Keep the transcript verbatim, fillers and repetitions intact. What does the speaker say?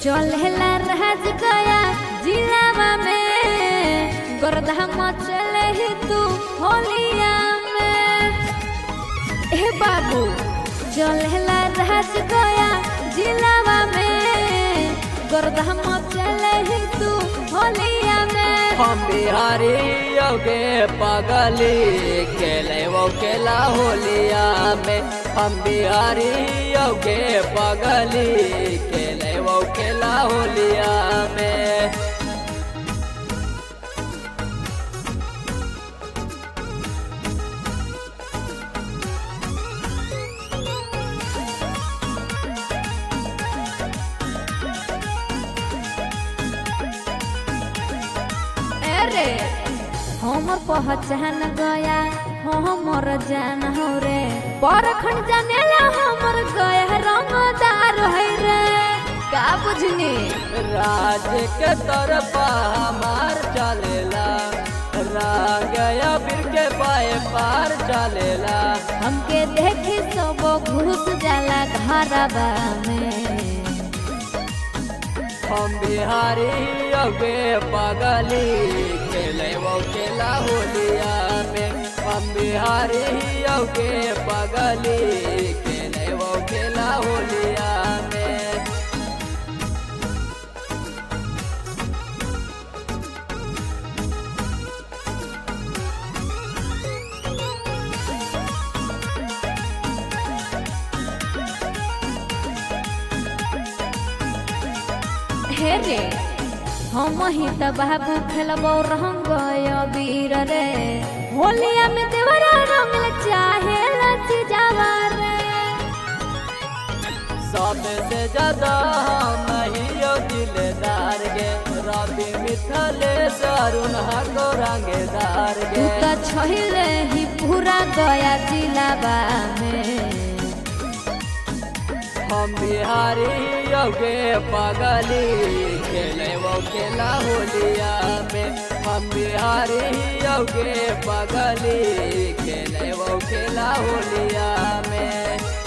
चलेला राज गया जिलावा में गर्दा मचले ही तू होलिया में। ए बाबू चलेला राज गया जिलावा में गर्दा मचले ही तू होलिया में। हम बिहारी योगे पगली खेले वो खेला होलिया में। हम बिहारी योगे पगली खेले वो खेला होलिया में। अरे हमर पहचान गया हमर जान हो रे परखंड जानेला हमर गया रंगदार है रे का बुझनी। राज के तरफा हमार चलेला गया फिर के पाए पार चलेला। हमके देखी सब घुस जाला घरबा में। हम बिहारी योगे पगली खेले वो खेला होलिया में। हम बिहारी योगे पगली खेले वो खेला होलिया में। हे रे हम ही त बाबू खेलबो रंग वीर रे होलिया में देवरा रंग चाहे लच जावा रे। सबसे ज्यादा हम ही यो दिलदार गे रवि मिथले अरुण हको रंगदार गे। तू त छहिले ही पूरा गया जिलाबा में। हम बिहारी योगे पगली खेले वो खेला होलिया में। हम बिहारी योगे पगली खेले वो खेला होलिया में।